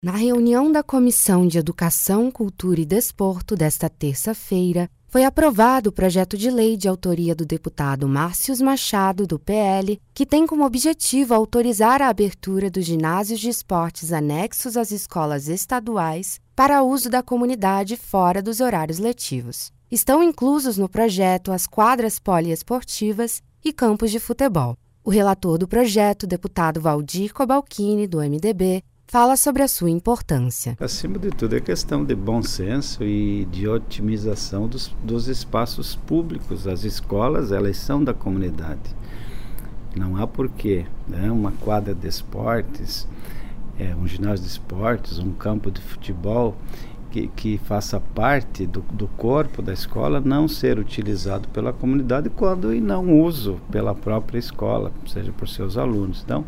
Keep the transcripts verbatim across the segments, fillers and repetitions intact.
Na reunião da Comissão de Educação, Cultura e Desporto desta terça-feira, foi aprovado o projeto de lei de autoria do deputado Márcios Machado, do P L, que tem como objetivo autorizar a abertura dos ginásios de esportes anexos às escolas estaduais para uso da comunidade fora dos horários letivos. Estão inclusos no projeto as quadras poliesportivas e campos de futebol. O relator do projeto, deputado Valdir Cobalcini, do M D B, fala sobre a sua importância. Acima de tudo, é questão de bom senso e de otimização dos, dos espaços públicos. As escolas, elas são da comunidade. Não há porquê, né? Uma quadra de esportes, é, um ginásio de esportes, um campo de futebol que, que faça parte do, do corpo da escola não ser utilizado pela comunidade quando e não uso pela própria escola, seja por seus alunos. Então,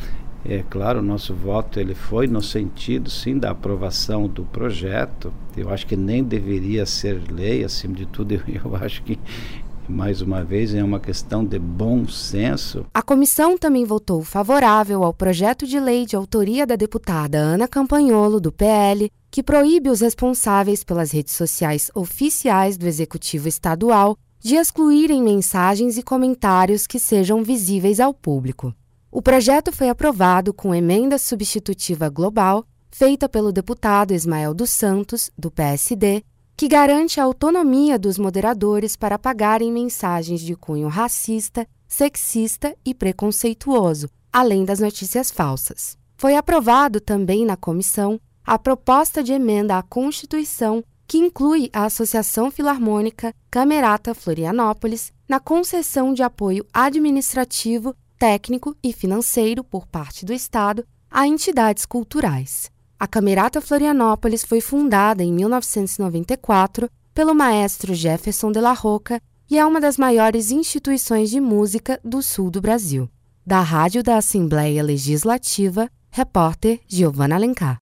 é claro, o nosso voto ele foi no sentido, sim, da aprovação do projeto. Eu acho que nem deveria ser lei, acima de tudo, eu, eu acho que, mais uma vez, é uma questão de bom senso. A comissão também votou favorável ao projeto de lei de autoria da deputada Ana Campanholo, do P L, que proíbe os responsáveis pelas redes sociais oficiais do Executivo Estadual de excluírem mensagens e comentários que sejam visíveis ao público. O projeto foi aprovado com emenda substitutiva global, feita pelo deputado Ismael dos Santos, do P S D, que garante a autonomia dos moderadores para apagarem mensagens de cunho racista, sexista e preconceituoso, além das notícias falsas. Foi aprovado também na comissão a proposta de emenda à Constituição, que inclui a Associação Filarmônica Camerata Florianópolis na concessão de apoio administrativo, técnico e financeiro por parte do Estado a entidades culturais. A Camerata Florianópolis foi fundada em mil novecentos e noventa e quatro pelo maestro Jefferson de la Roca e é uma das maiores instituições de música do sul do Brasil. Da Rádio da Assembleia Legislativa, repórter Giovana Alencar.